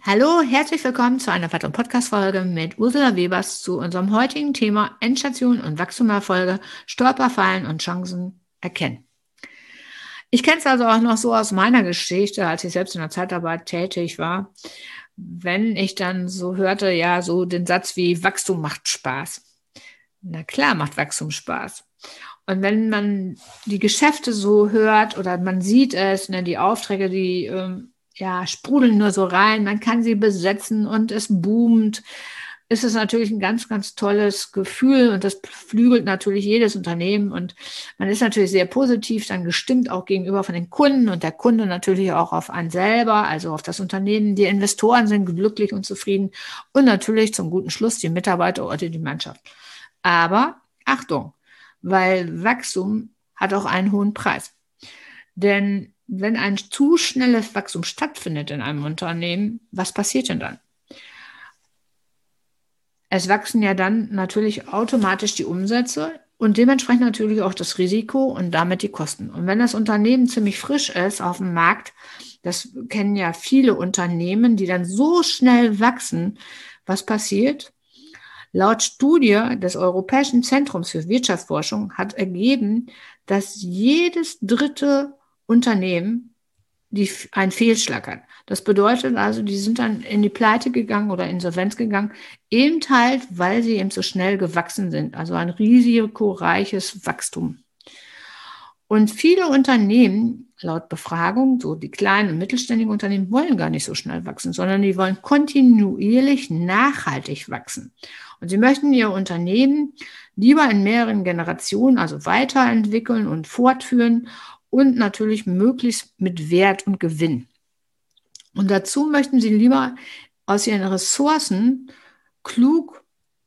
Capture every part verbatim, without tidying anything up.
Hallo, herzlich willkommen zu einer weiteren Podcast-Folge mit Ursula Webers zu unserem heutigen Thema Endstation und Wachstumerfolge, Stolperfallen und Chancen erkennen. Ich kenne es also auch noch so aus meiner Geschichte, als ich selbst in der Zeitarbeit tätig war, wenn ich dann so hörte, ja, so den Satz wie Wachstum macht Spaß. Na klar macht Wachstum Spaß. Und wenn man die Geschäfte so hört oder man sieht es, ne, die Aufträge, die ähm, ja, sprudeln nur so rein, man kann sie besetzen und es boomt, ist es natürlich ein ganz, ganz tolles Gefühl und das beflügelt natürlich jedes Unternehmen und man ist natürlich sehr positiv dann gestimmt auch gegenüber von den Kunden und der Kunde natürlich auch auf einen selber, also auf das Unternehmen. Die Investoren sind glücklich und zufrieden und natürlich zum guten Schluss die Mitarbeiter oder die Mannschaft. Aber Achtung, weil Wachstum hat auch einen hohen Preis. Denn wenn ein zu schnelles Wachstum stattfindet in einem Unternehmen, was passiert denn dann? Es wachsen ja dann natürlich automatisch die Umsätze und dementsprechend natürlich auch das Risiko und damit die Kosten. Und wenn das Unternehmen ziemlich frisch ist auf dem Markt, das kennen ja viele Unternehmen, die dann so schnell wachsen, was passiert? Laut Studie des Europäischen Zentrums für Wirtschaftsforschung hat ergeben, dass jedes dritte Unternehmen die einen Fehlschlag hat. Das bedeutet also, die sind dann in die Pleite gegangen oder Insolvenz gegangen, eben halt, weil sie eben so schnell gewachsen sind. Also ein risikoreiches Wachstum. Und viele Unternehmen, laut Befragung, so die kleinen und mittelständigen Unternehmen, wollen gar nicht so schnell wachsen, sondern die wollen kontinuierlich nachhaltig wachsen. Und sie möchten ihr Unternehmen lieber in mehreren Generationen, also weiterentwickeln und fortführen und natürlich möglichst mit Wert und Gewinn. Und dazu möchten sie lieber aus ihren Ressourcen klug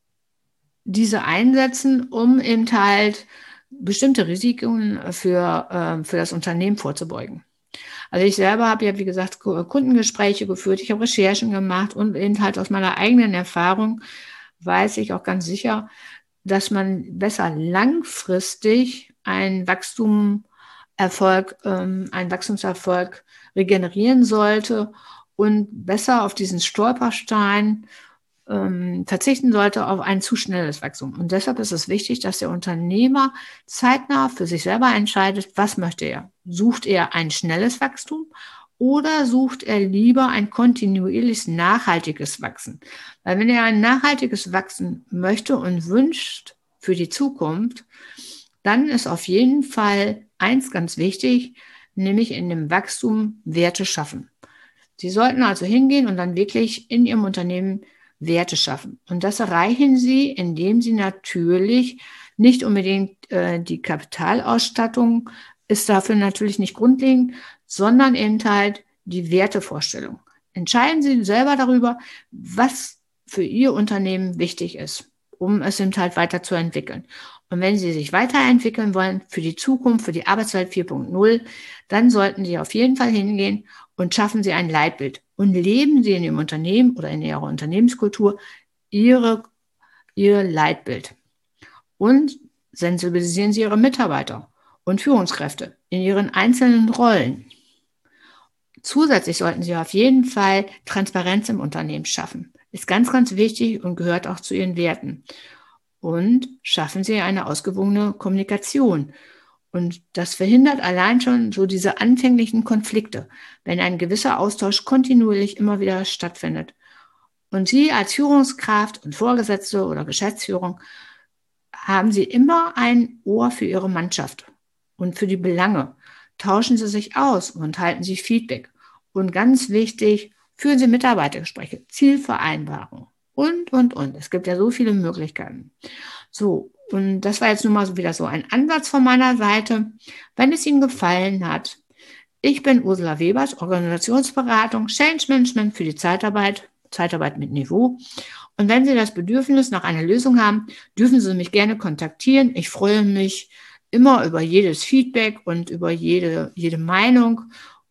diese einsetzen, um eben halt bestimmte Risiken für, äh, für das Unternehmen vorzubeugen. Also ich selber habe ja, wie gesagt, Kundengespräche geführt, ich habe Recherchen gemacht und eben halt aus meiner eigenen Erfahrung weiß ich auch ganz sicher, dass man besser langfristig ein Wachstum Erfolg, ähm, einen Wachstumserfolg regenerieren sollte und besser auf diesen Stolperstein ähm, verzichten sollte auf ein zu schnelles Wachstum. Und deshalb ist es wichtig, dass der Unternehmer zeitnah für sich selber entscheidet, was möchte er. Sucht er ein schnelles Wachstum oder sucht er lieber ein kontinuierliches, nachhaltiges Wachsen? Weil wenn er ein nachhaltiges Wachsen möchte und wünscht für die Zukunft, dann ist auf jeden Fall eins ganz wichtig, nämlich in dem Wachstum Werte schaffen. Sie sollten also hingehen und dann wirklich in Ihrem Unternehmen Werte schaffen. Und das erreichen Sie, indem Sie natürlich nicht unbedingt äh, die Kapitalausstattung ist dafür natürlich nicht grundlegend, sondern eben halt die Wertevorstellung. Entscheiden Sie selber darüber, was für Ihr Unternehmen wichtig ist, um es eben halt weiterzuentwickeln. Und wenn Sie sich weiterentwickeln wollen für die Zukunft, für die Arbeitswelt vier Punkt null, dann sollten Sie auf jeden Fall hingehen und schaffen Sie ein Leitbild und leben Sie in Ihrem Unternehmen oder in Ihrer Unternehmenskultur Ihre, Ihr Leitbild. Und sensibilisieren Sie Ihre Mitarbeiter und Führungskräfte in ihren einzelnen Rollen. Zusätzlich sollten Sie auf jeden Fall Transparenz im Unternehmen schaffen. Ist ganz, ganz wichtig und gehört auch zu Ihren Werten. Und schaffen Sie eine ausgewogene Kommunikation. Und das verhindert allein schon so diese anfänglichen Konflikte, wenn ein gewisser Austausch kontinuierlich immer wieder stattfindet. Und Sie als Führungskraft und Vorgesetzte oder Geschäftsführung haben Sie immer ein Ohr für Ihre Mannschaft und für die Belange. Tauschen Sie sich aus und halten Sie Feedback. Und ganz wichtig, führen Sie Mitarbeitergespräche, Zielvereinbarungen. Und, und, und. Es gibt ja so viele Möglichkeiten. So, und das war jetzt nun mal so wieder so ein Ansatz von meiner Seite. Wenn es Ihnen gefallen hat, ich bin Ursula Webers, Organisationsberatung, Change Management für die Zeitarbeit, Zeitarbeit mit Niveau. Und wenn Sie das Bedürfnis nach einer Lösung haben, dürfen Sie mich gerne kontaktieren. Ich freue mich immer über jedes Feedback und über jede, jede Meinung.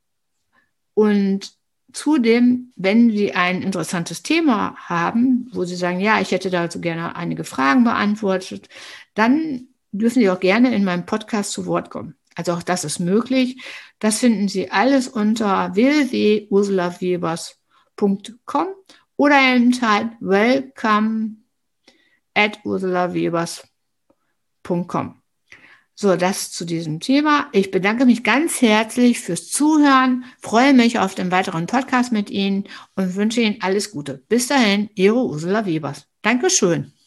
Und zudem, wenn Sie ein interessantes Thema haben, wo Sie sagen, ja, ich hätte dazu gerne einige Fragen beantwortet, dann dürfen Sie auch gerne in meinem Podcast zu Wort kommen. Also auch das ist möglich. Das finden Sie alles unter w w w punkt ursula webers punkt com oder eben halt welcome at ursulawebers punkt com. So, das zu diesem Thema. Ich bedanke mich ganz herzlich fürs Zuhören, freue mich auf den weiteren Podcast mit Ihnen und wünsche Ihnen alles Gute. Bis dahin, Ihre Ursula Webers. Dankeschön.